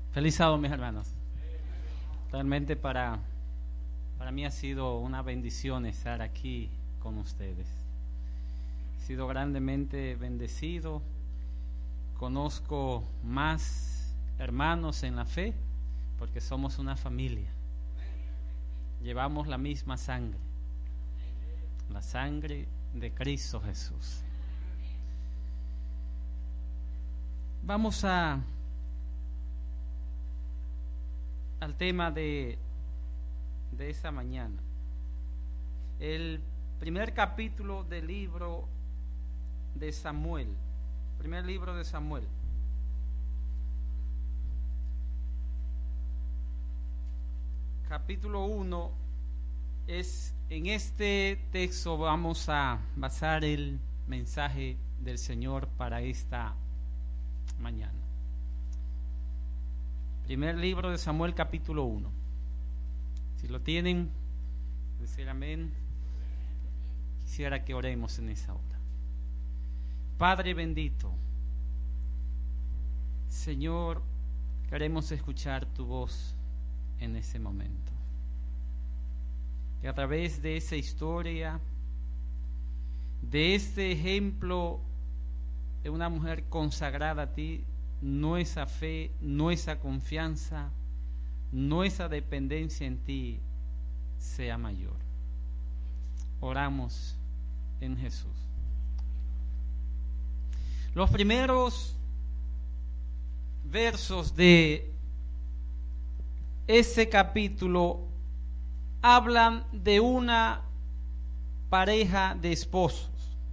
Feliz sábado, mis hermanos. Realmente para mí ha sido una bendición estar aquí con ustedes. He sido grandemente bendecido. Conozco más hermanos en la fe porque somos una familia. Llevamos la misma sangre, la sangre de Cristo Jesús. Vamos al tema de esta mañana. El primer capítulo del libro de Samuel. Primer libro de Samuel. Capítulo 1 es, en este texto vamos a basar el mensaje del Señor para esta mañana. Primer libro de Samuel, capítulo 1. Si lo tienen, decir amén. Quisiera que oremos en esa hora. Padre bendito, Señor, queremos escuchar tu voz en ese momento. Que a través de esa historia, de este ejemplo de una mujer consagrada a ti, nuestra fe, nuestra confianza, nuestra dependencia en ti sea mayor. Oramos en Jesús. Los primeros versos de ese capítulo hablan de una pareja de esposos.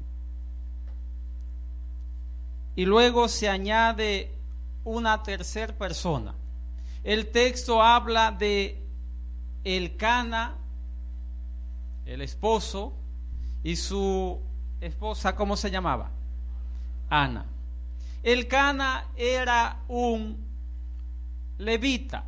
Y luego se añade una tercera persona. El texto habla de Elcana, el esposo, y su esposa, ¿cómo se llamaba? Ana. Elcana era un levita,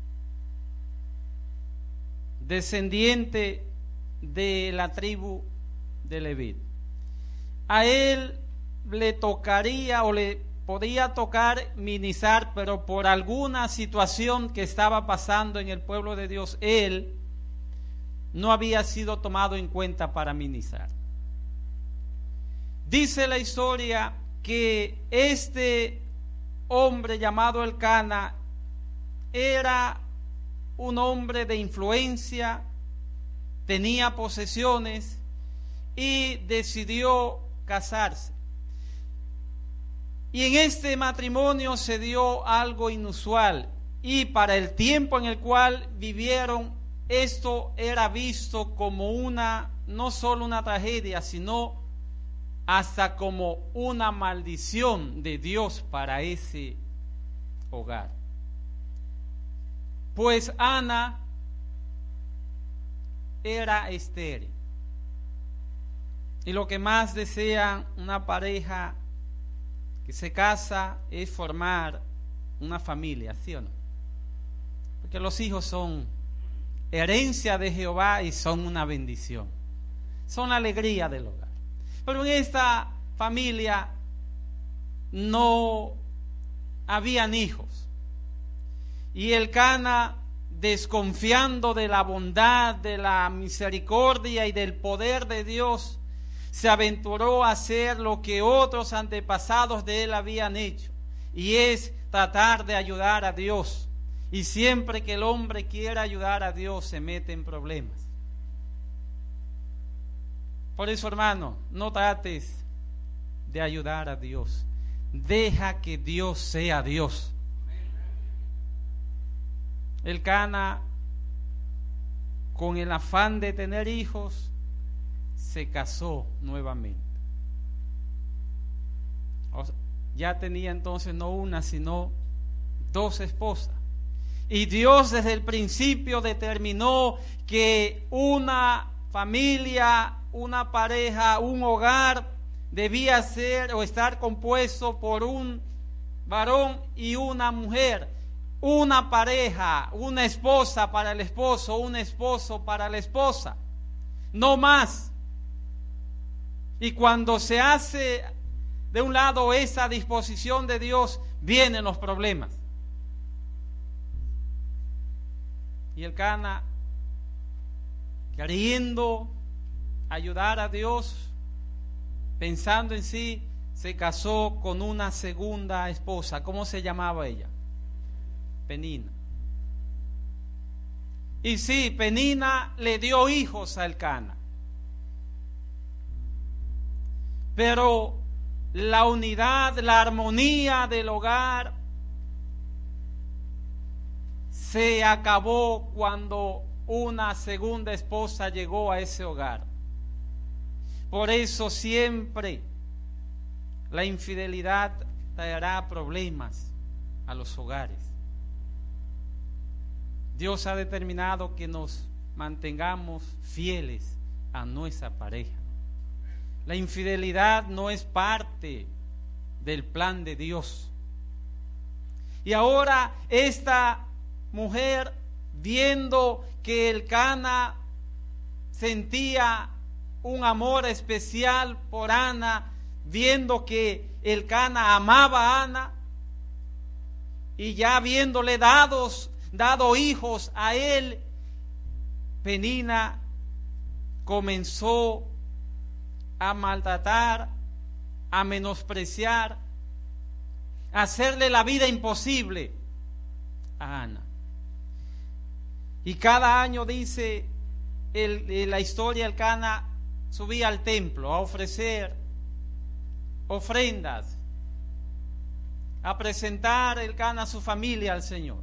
descendiente de la tribu de Leví. A él le tocaría o le podía tocar ministrar, pero por alguna situación que estaba pasando en el pueblo de Dios, él no había sido tomado en cuenta para ministrar. Dice la historia que este hombre llamado Elcana era un hombre de influencia, tenía posesiones y decidió casarse. Y en este matrimonio se dio algo inusual, y para el tiempo en el cual vivieron, esto era visto como no solo una tragedia, sino hasta como una maldición de Dios para ese hogar. Pues Ana era estéril, y lo que más desea una pareja que se casa es formar una familia, ¿sí o no? Porque los hijos son herencia de Jehová y son una bendición, son la alegría del hogar. Pero en esta familia no habían hijos, y Elcana, desconfiando de la bondad, de la misericordia y del poder de Dios, se aventuró a hacer lo que otros antepasados de él habían hecho, y es tratar de ayudar a Dios. Y siempre que el hombre quiera ayudar a Dios, se mete en problemas. Por eso, hermano, no trates de ayudar a Dios. Deja que Dios sea Dios. Elcana, con el afán de tener hijos, se casó nuevamente. Ya tenía entonces no una, sino dos esposas. Y Dios desde el principio determinó que una familia, una pareja, un hogar debía ser o estar compuesto por un varón y una mujer. Una pareja, una esposa para el esposo, un esposo para la esposa. No más. Y cuando se hace de un lado esa disposición de Dios, vienen los problemas. Y Elcana, queriendo ayudar a Dios, pensando en sí, se casó con una segunda esposa. ¿Cómo se llamaba ella? Penina. Y sí, Penina le dio hijos a Elcana. Pero la unidad, la armonía del hogar se acabó cuando una segunda esposa llegó a ese hogar. Por eso siempre la infidelidad traerá problemas a los hogares. Dios ha determinado que nos mantengamos fieles a nuestra pareja. La infidelidad no es parte del plan de Dios. Y ahora esta mujer, viendo que Elcana sentía un amor especial por Ana, viendo que Elcana amaba a Ana, y ya habiéndole dado hijos a él, Penina comenzó a maltratar, a menospreciar, a hacerle la vida imposible a Ana. Y cada año, dice la historia, Elcana subía al templo a ofrecer ofrendas, a presentar Elcana a su familia al Señor.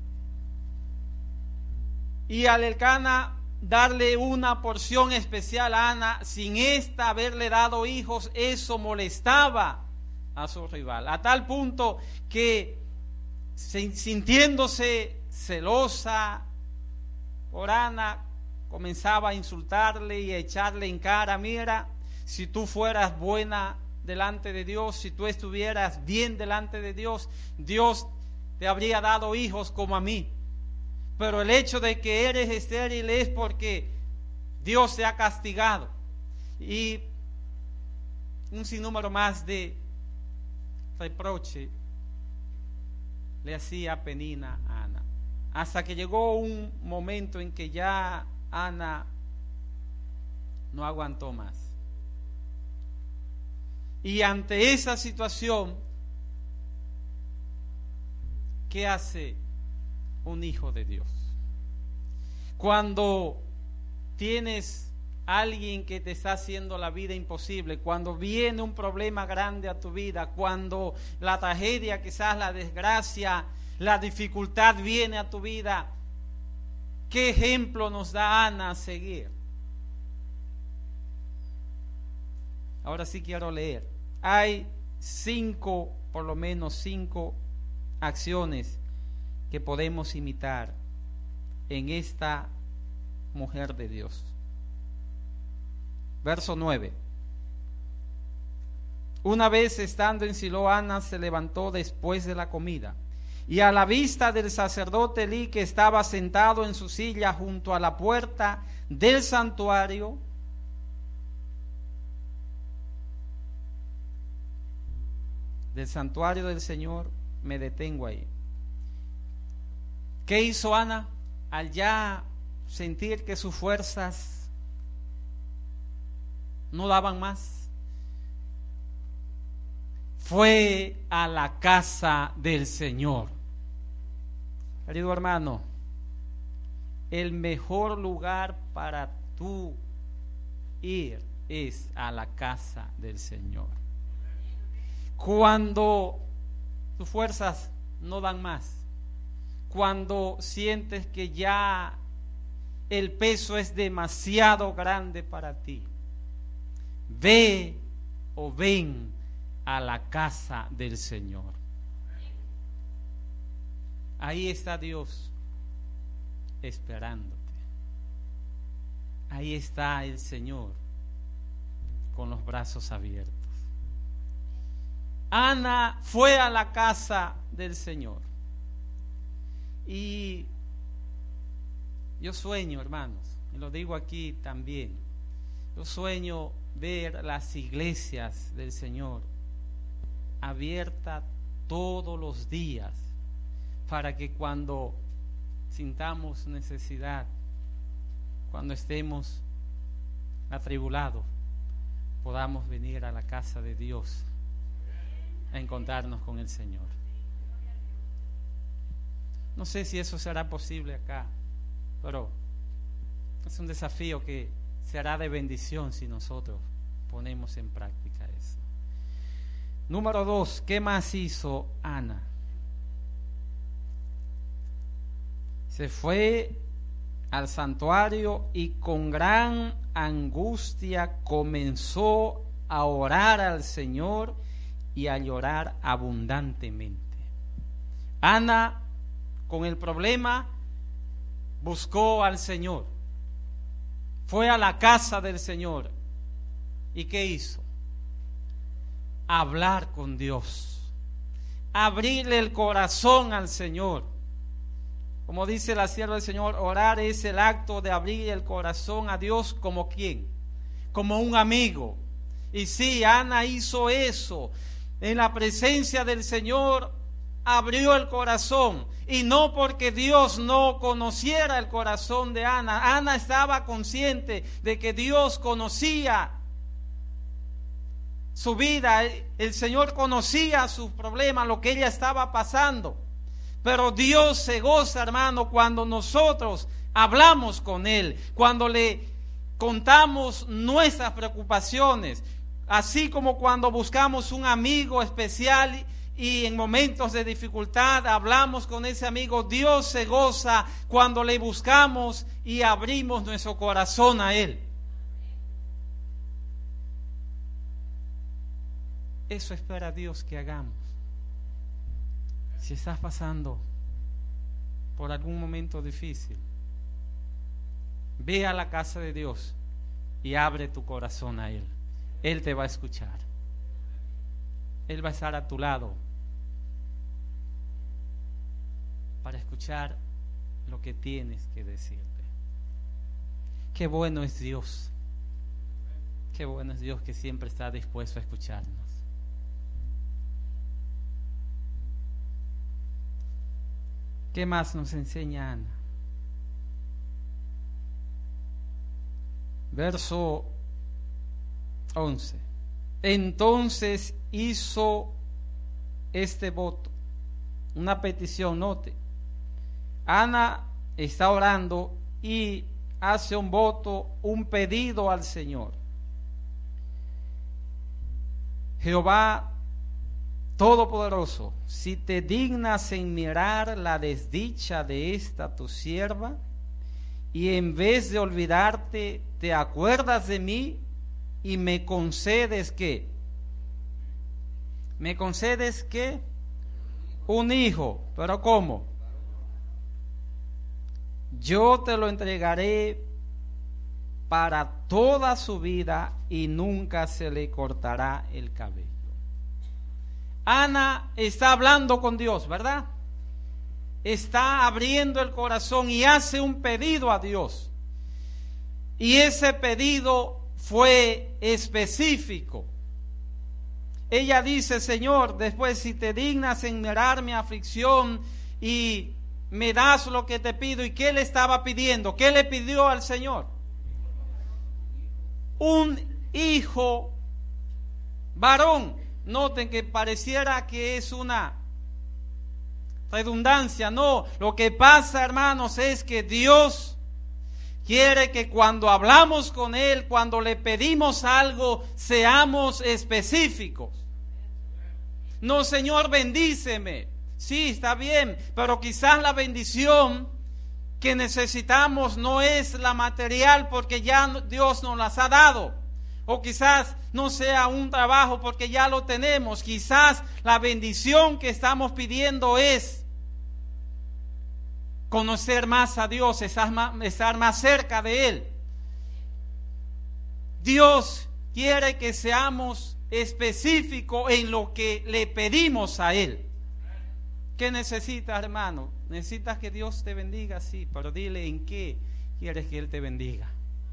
Y al Elcana darle una porción especial a Ana, sin esta haberle dado hijos, eso molestaba a su rival, a tal punto que, sintiéndose celosa por Ana, comenzaba a insultarle y a echarle en cara: mira, si tú fueras buena delante de Dios, si tú estuvieras bien delante de Dios, Dios te habría dado hijos como a mí. Pero el hecho de que eres estéril es porque Dios te ha castigado. Y un sinnúmero más de reproche le hacía Penina a Ana, hasta que llegó un momento en que ya Ana no aguantó más. Y ante esa situación, ¿qué hace un hijo de Dios? Cuando tienes a alguien que te está haciendo la vida imposible, cuando viene un problema grande a tu vida, cuando la tragedia, quizás la desgracia, la dificultad viene a tu vida, ¿qué ejemplo nos da Ana a seguir? Ahora sí quiero leer. Hay por lo menos cinco acciones que podemos imitar en esta mujer de Dios. Verso 9. Una vez estando en Silo, Ana se levantó después de la comida, y a la vista del sacerdote Elí, que estaba sentado en su silla junto a la puerta del santuario, del Señor, me detengo ahí. ¿Qué hizo Ana al ya sentir que sus fuerzas no daban más? Fue a la casa del Señor. Querido hermano, el mejor lugar para tú ir es a la casa del Señor. Cuando tus fuerzas no dan más, cuando sientes que ya el peso es demasiado grande para ti, ve o ven a la casa del Señor. Ahí está Dios esperándote. Ahí está el Señor con los brazos abiertos. Ana fue a la casa del Señor. Y yo sueño, hermanos, y lo digo aquí también, yo sueño ver las iglesias del Señor abiertas todos los días, para que cuando sintamos necesidad, cuando estemos atribulados, podamos venir a la casa de Dios a encontrarnos con el Señor. No sé si eso será posible acá, pero es un desafío que será de bendición si nosotros ponemos en práctica eso. Número 2, ¿qué más hizo Ana? Se fue al santuario y con gran angustia comenzó a orar al Señor y a llorar abundantemente. Ana, con el problema, buscó al Señor, fue a la casa del Señor. ¿Y qué hizo? Hablar con Dios, abrirle el corazón al Señor. Como dice la sierva del Señor, orar es el acto de abrir el corazón a Dios como ¿quién? Como un amigo. Y sí, Ana hizo eso. En la presencia del Señor abrió el corazón. Y no porque Dios no conociera el corazón de Ana. Ana estaba consciente de que Dios conocía su vida. El Señor conocía sus problemas, lo que ella estaba pasando. Pero Dios se goza, hermano, cuando nosotros hablamos con Él, cuando le contamos nuestras preocupaciones, así como cuando buscamos un amigo especial y en momentos de dificultad hablamos con ese amigo. Dios se goza cuando le buscamos y abrimos nuestro corazón a Él. Eso espera Dios que hagamos. Si estás pasando por algún momento difícil, ve a la casa de Dios y abre tu corazón a Él. Él te va a escuchar. Él va a estar a tu lado para escuchar lo que tienes que decirte. Qué bueno es Dios. Qué bueno es Dios que siempre está dispuesto a escucharnos. ¿Qué más nos enseña Ana? Verso 11. Entonces hizo este voto, una petición, note. Ana está orando y hace un voto, un pedido al Señor. Jehová Todopoderoso, si te dignas en mirar la desdicha de esta tu sierva, y en vez de olvidarte, te acuerdas de mí y me concedes ¿qué? ¿Me concedes qué? Un hijo. ¿Pero cómo? Yo te lo entregaré para toda su vida y nunca se le cortará el cabello. Ana está hablando con Dios, ¿verdad? Está abriendo el corazón y hace un pedido a Dios. Y ese pedido fue específico. Ella dice: Señor, después, si te dignas en mirar mi aflicción y me das lo que te pido. ¿Y qué le estaba pidiendo? ¿Qué le pidió al Señor? Un hijo varón. Noten que pareciera que es una redundancia. No, lo que pasa, hermanos, es que Dios quiere que cuando hablamos con Él, cuando le pedimos algo, seamos específicos. No, Señor, bendíceme. Sí, está bien, pero quizás la bendición que necesitamos no es la material, porque ya Dios nos las ha dado. O quizás no sea un trabajo porque ya lo tenemos. Quizás la bendición que estamos pidiendo es conocer más a Dios, estar más cerca de Él. Dios quiere que seamos específicos en lo que le pedimos a Él. ¿Qué necesitas, hermano? ¿Necesitas que Dios te bendiga? Sí, pero dile en qué quieres que Él te bendiga.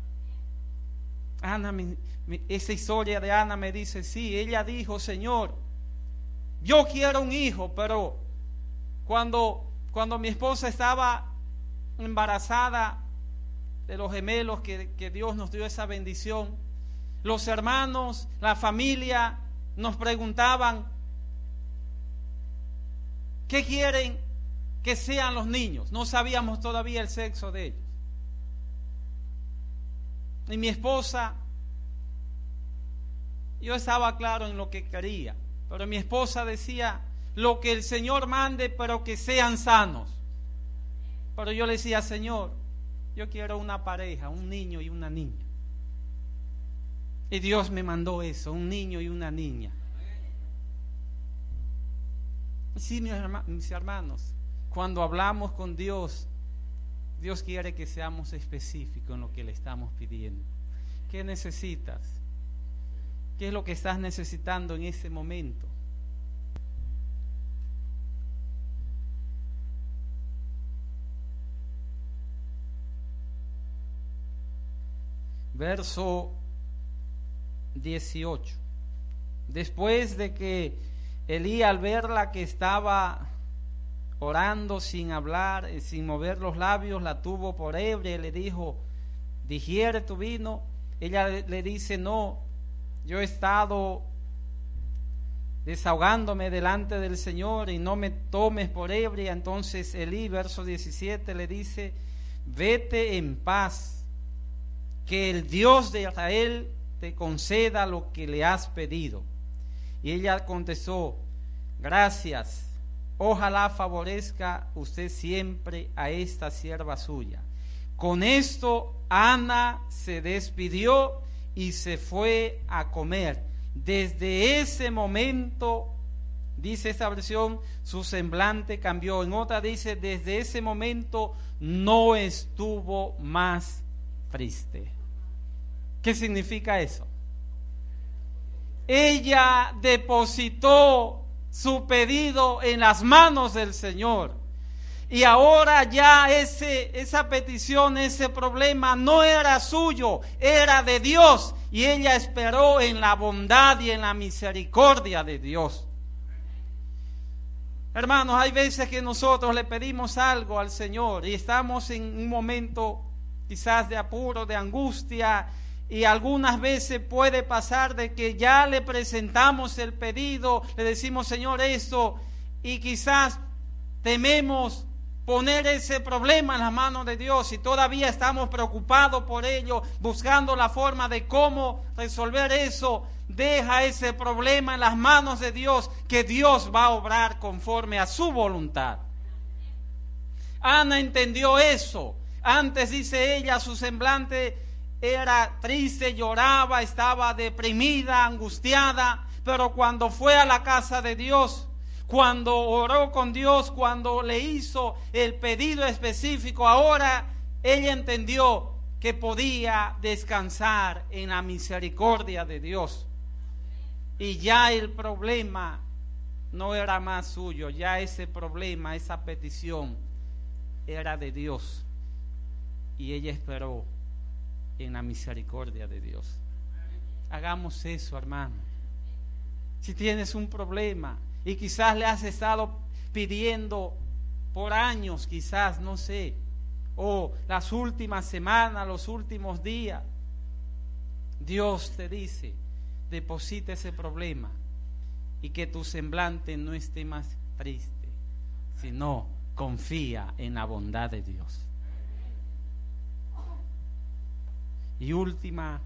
Ana, esa historia de Ana me dice, sí, ella dijo: Señor, yo quiero un hijo, pero cuando mi esposa estaba embarazada de los gemelos que Dios nos dio esa bendición, los hermanos, la familia nos preguntaban, ¿qué quieren que sean los niños? No sabíamos todavía el sexo de ellos. Y mi esposa, yo estaba claro en lo que quería, pero mi esposa decía, lo que el Señor mande, pero que sean sanos. Pero yo le decía, Señor, yo quiero una pareja, un niño y una niña. Y Dios me mandó eso, un niño y una niña. Sí, mis hermanos, cuando hablamos con Dios, Dios quiere que seamos específicos en lo que le estamos pidiendo. ¿Qué necesitas? ¿Qué es lo que estás necesitando en ese momento? Verso 18. Después de que Elí, al verla que estaba orando sin hablar, sin mover los labios, la tuvo por ebria y le dijo, ¿digiere tu vino? Ella le dice, no, yo he estado desahogándome delante del Señor y no me tomes por ebria. Entonces Elí, verso 17, le dice, vete en paz, que el Dios de Israel te conceda lo que le has pedido. Y ella contestó, gracias, ojalá favorezca usted siempre a esta sierva suya. Con esto Ana se despidió y se fue a comer. Desde ese momento, dice esta versión, su semblante cambió. En otra dice, desde ese momento no estuvo más triste. ¿Qué significa eso? Ella depositó su pedido en las manos del Señor. Y ahora ya esa petición, ese problema no era suyo, era de Dios. Y ella esperó en la bondad y en la misericordia de Dios. Hermanos, hay veces que nosotros le pedimos algo al Señor y estamos en un momento quizás de apuro, de angustia, y algunas veces puede pasar de que ya le presentamos el pedido, le decimos, Señor, esto, y quizás tememos poner ese problema en las manos de Dios y todavía estamos preocupados por ello, buscando la forma de cómo resolver eso. Deja ese problema en las manos de Dios, que Dios va a obrar conforme a su voluntad. Ana entendió eso. Antes, dice ella, su semblante era triste, lloraba, estaba deprimida, angustiada, pero cuando fue a la casa de Dios, cuando oró con Dios, cuando le hizo el pedido específico, ahora ella entendió que podía descansar en la misericordia de Dios. Y ya el problema no era más suyo, ya ese problema, esa petición era de Dios. Y ella esperó en la misericordia de Dios. Hagamos eso, hermano. Si tienes un problema y quizás le has estado pidiendo por años, quizás, no sé, o las últimas semanas, los últimos días, Dios te dice, deposita ese problema y que tu semblante no esté más triste, sino confía en la bondad de Dios. Y última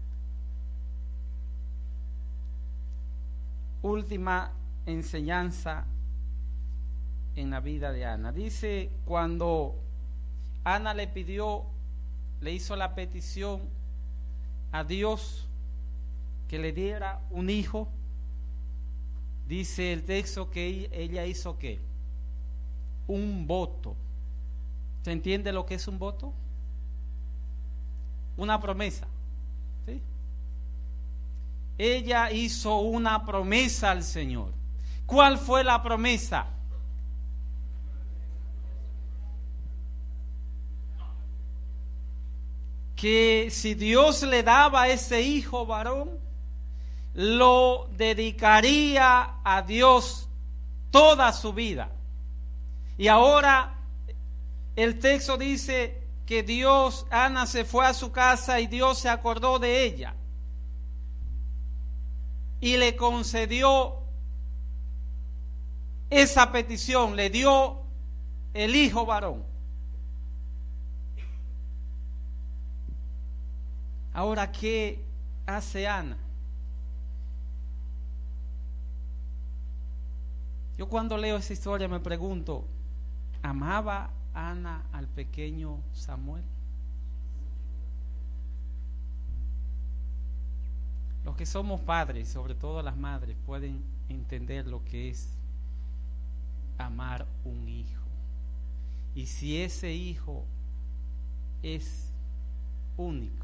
enseñanza en la vida de Ana. Dice, cuando Ana le hizo la petición a Dios que le diera un hijo, dice el texto que ella hizo ¿qué? Un voto. ¿Se entiende lo que es un voto? Una promesa, ¿sí? Ella hizo una promesa al Señor. ¿Cuál fue la promesa? Que si Dios le daba ese hijo varón, lo dedicaría a Dios toda su vida. Y ahora el texto dice que Ana se fue a su casa y Dios se acordó de ella y le concedió esa petición, le dio el hijo varón. Ahora, ¿qué hace Ana? Yo cuando leo esa historia me pregunto, ¿amaba Ana al pequeño Samuel? Los que somos padres, sobre todo las madres, pueden entender lo que es amar un hijo. Y si ese hijo es único,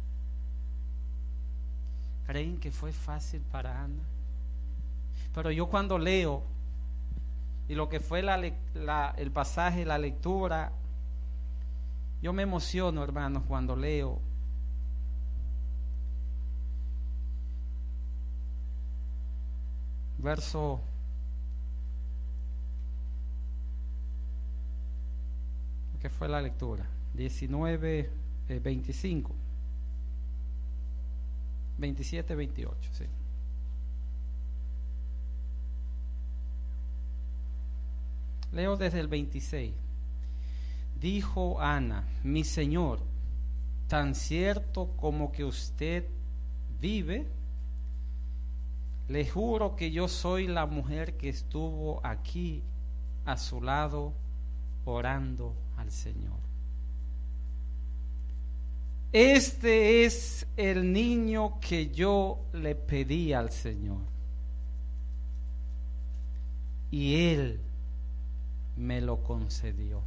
¿creen que fue fácil para Ana? Pero yo cuando leo, y lo que fue el pasaje, la lectura, yo me emociono, hermanos, cuando leo. Verso ¿qué fue la lectura? 19, 25, 27, 28, sí. Leo desde el 26. Dijo Ana: mi señor, tan cierto como que usted vive, le juro que yo soy la mujer que estuvo aquí a su lado orando al Señor. Este es el niño que yo le pedí al Señor, y Él me lo concedió.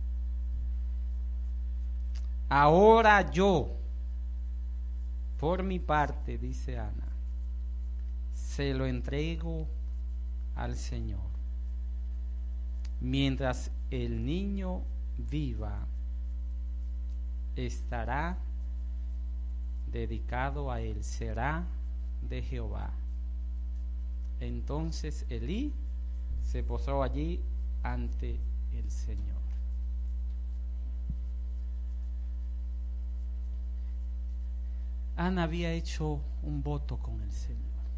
Ahora yo, por mi parte, dice Ana, se lo entrego al Señor. Mientras el niño viva, estará dedicado a él, será de Jehová. Entonces Elí se postró allí ante el Señor. Ana había hecho un voto con el Señor,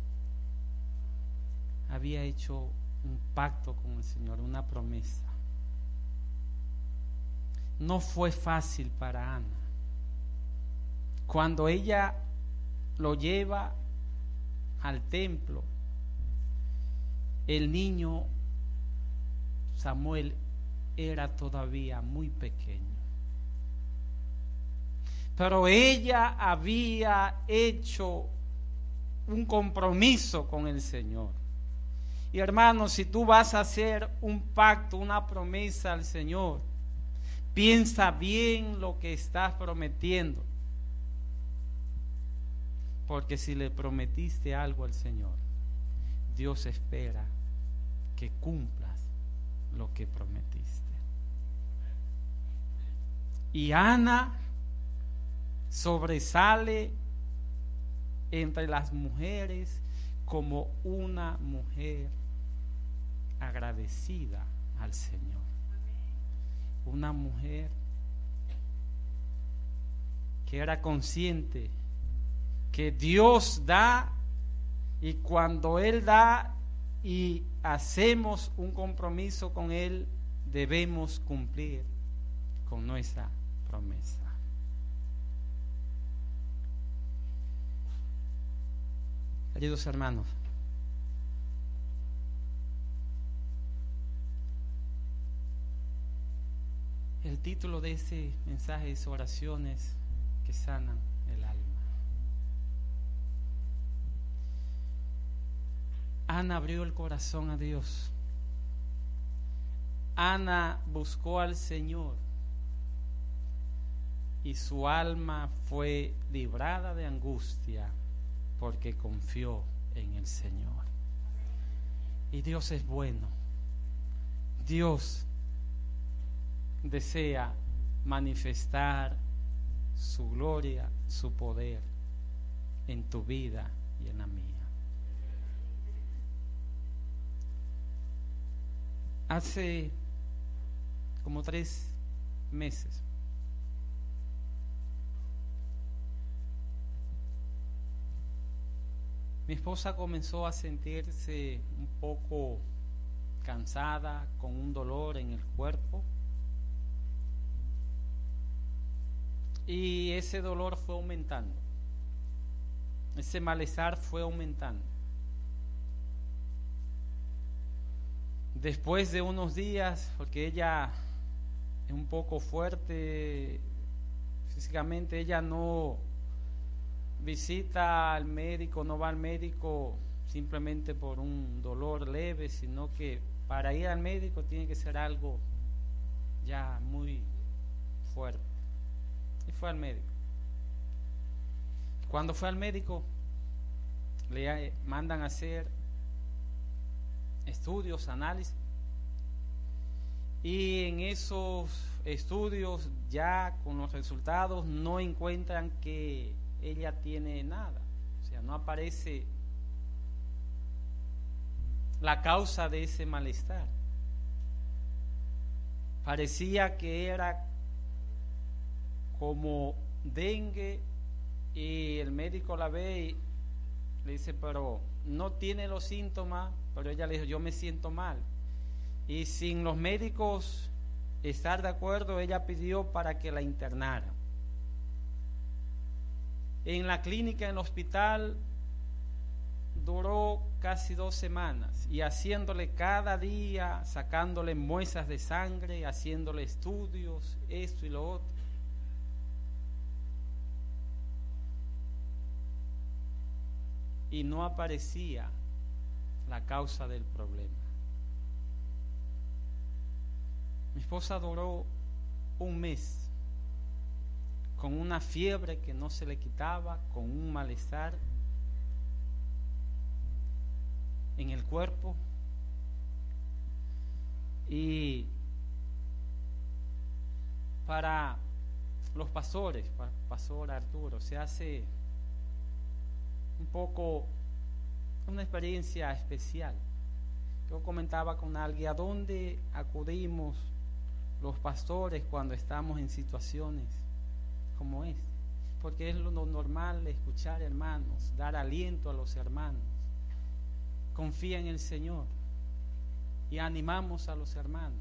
había hecho un pacto con el Señor, una promesa. No fue fácil para Ana. Cuando ella lo lleva al templo, el niño Samuel era todavía muy pequeño. Pero ella había hecho un compromiso con el Señor. Y hermanos, si tú vas a hacer un pacto, una promesa al Señor, piensa bien lo que estás prometiendo. Porque si le prometiste algo al Señor, Dios espera que cumplas lo que prometiste. Y Ana sobresale entre las mujeres como una mujer agradecida al Señor. Una mujer que era consciente que Dios da, y cuando Él da y hacemos un compromiso con Él, debemos cumplir con nuestra promesa. Queridos hermanos, el título de este mensaje es Oraciones que sanan el alma. Ana abrió el corazón a Dios. Ana buscó al Señor y su alma fue librada de angustia porque confió en el Señor. Y Dios es bueno. Dios desea manifestar su gloria, su poder en tu vida y en la mía. Hace como 3 meses. Mi esposa comenzó a sentirse un poco cansada, con un dolor en el cuerpo. Y ese dolor fue aumentando. Ese malestar fue aumentando. Después de unos días, porque ella es un poco fuerte físicamente, ella no visita al médico, no va al médico simplemente por un dolor leve, sino que para ir al médico tiene que ser algo ya muy fuerte. Y fue al médico. Cuando fue al médico, le mandan a hacer estudios, análisis, y en esos estudios, ya con los resultados, no encuentran que ella tiene nada. O sea, no aparece la causa de ese malestar. Parecía que era como dengue, y el médico la ve y le dice, pero no tiene los síntomas. Pero ella le dijo, yo me siento mal. Y sin los médicos estar de acuerdo, ella pidió para que la internara. En la clínica, en el hospital, duró casi 2 semanas, y haciéndole cada día, sacándole muestras de sangre, haciéndole estudios, esto y lo otro. Y no aparecía la causa del problema. Mi esposa duró un mes con una fiebre que no se le quitaba, con un malestar en el cuerpo, y para los pastores, para el pastor Arturo, se hace un poco una experiencia especial. Yo comentaba con alguien, ¿a dónde acudimos los pastores cuando estamos en situaciones como esta? Porque es lo normal escuchar hermanos, dar aliento a los hermanos. Confía en el Señor y animamos a los hermanos.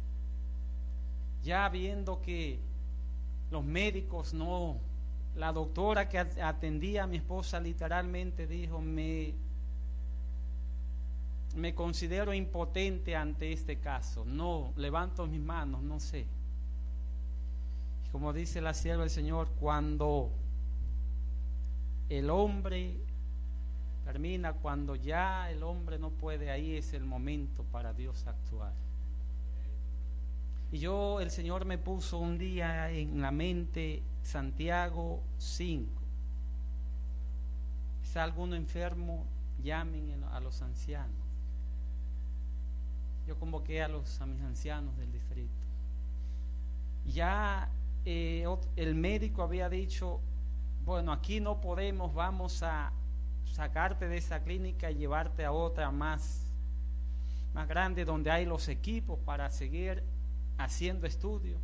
Ya viendo que los médicos no, la doctora que atendía a mi esposa literalmente dijo, me considero impotente ante este caso, no levanto mis manos, no sé. Y como dice la sierva del Señor, cuando el hombre termina, cuando ya el hombre no puede, ahí es el momento para Dios actuar. Y el Señor me puso un día en la mente Santiago 5. ¿Está alguno enfermo? Llamen a los ancianos. Yo convoqué a mis ancianos del distrito. Ya el médico había dicho, bueno, aquí no podemos, vamos a sacarte de esa clínica y llevarte a otra más grande, donde hay los equipos para seguir haciendo estudios.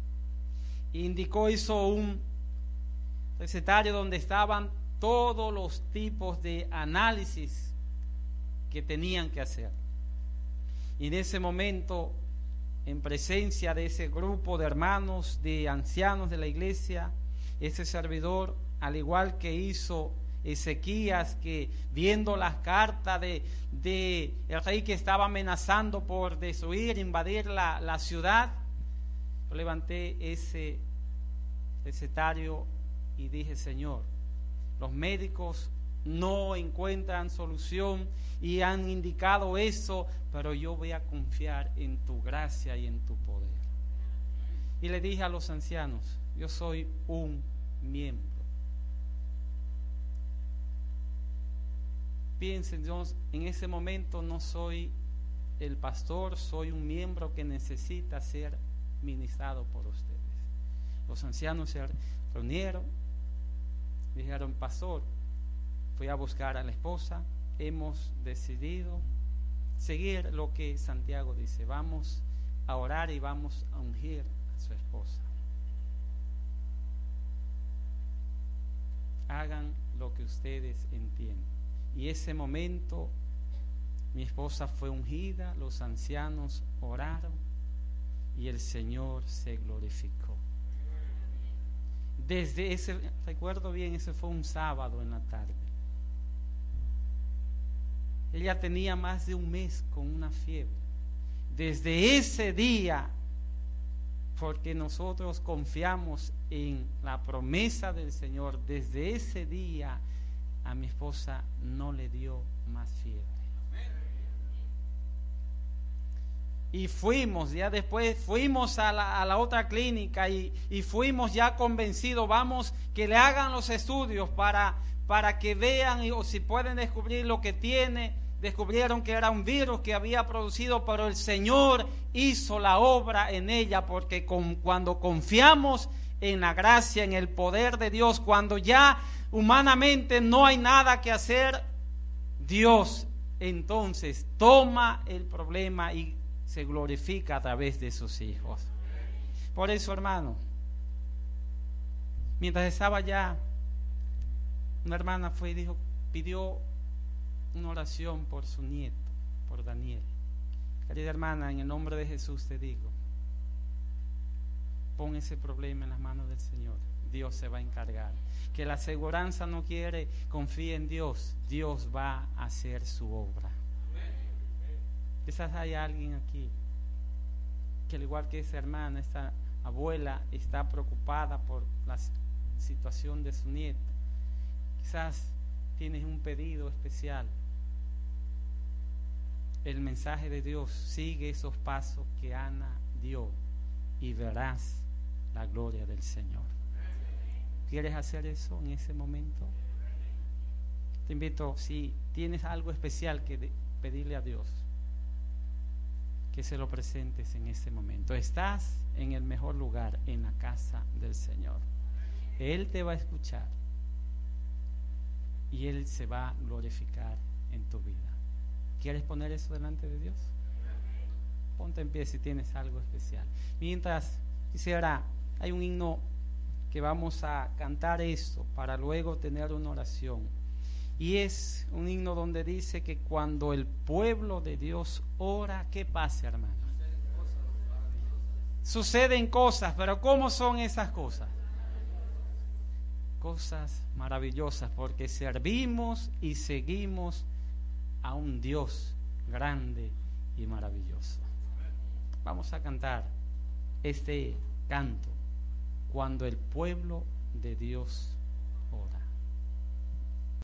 Hizo un recetario donde estaban todos los tipos de análisis que tenían que hacer. Y en ese momento, en presencia de ese grupo de hermanos, de ancianos de la iglesia, ese servidor, al igual que hizo Ezequías, que viendo las cartas de el rey que estaba amenazando por destruir, invadir la ciudad, yo levanté ese recetario y dije, Señor, los médicos no encuentran solución y han indicado eso, pero yo voy a confiar en tu gracia y en tu poder. Y le dije a los ancianos, yo soy un miembro. Piensen, yo en ese momento no soy el pastor, soy un miembro que necesita ser ministrado por ustedes. Los ancianos se reunieron, dijeron, pastor, fui a buscar a la esposa, hemos decidido seguir lo que Santiago dice, vamos a orar y vamos a ungir a su esposa: hagan lo que ustedes entienden. Y ese momento mi esposa fue ungida, los ancianos oraron y el Señor se glorificó. Desde ese, recuerdo bien, ese fue un sábado en la tarde. Ella tenía más de un mes con una fiebre. Desde ese día, porque nosotros confiamos en la promesa del Señor, desde ese día a mi esposa no le dio más fiebre. Y fuimos, ya después fuimos a la otra clínica y fuimos ya convencidos: vamos, que le hagan los estudios para que vean o si pueden descubrir lo que tiene. Descubrieron que era un virus que había producido, pero el Señor hizo la obra en ella, porque cuando confiamos en la gracia, en el poder de Dios, cuando ya humanamente no hay nada que hacer, Dios entonces toma el problema y se glorifica a través de sus hijos. Por eso, hermano, mientras estaba allá, una hermana fue y pidió una oración por su nieto, por Daniel. Querida hermana, en el nombre de Jesús te digo: pon ese problema en las manos del Señor. Dios se va a encargar. Que la aseguranza no quiere, confía en Dios. Dios va a hacer su obra. Quizás hay alguien aquí que, al igual que esa hermana, esta abuela, está preocupada por la situación de su nieta. Quizás tienes un pedido especial. El mensaje de Dios: sigue esos pasos que Ana dio y verás la gloria del Señor. ¿Quieres hacer eso en ese momento? Te invito, si tienes algo especial que pedirle a Dios, que se lo presentes en ese momento. Estás en el mejor lugar, en la casa del Señor. Él te va a escuchar y Él se va a glorificar en tu vida. ¿Quieres poner eso delante de Dios? Ponte en pie si tienes algo especial. Mientras, hay un himno que vamos a cantar esto para luego tener una oración. Y es un himno donde dice que cuando el pueblo de Dios ora, ¿qué pasa, hermano? Suceden cosas, pero ¿cómo son esas cosas? Cosas maravillosas, porque servimos y seguimos a un Dios grande y maravilloso. Vamos a cantar este canto: cuando el pueblo de Dios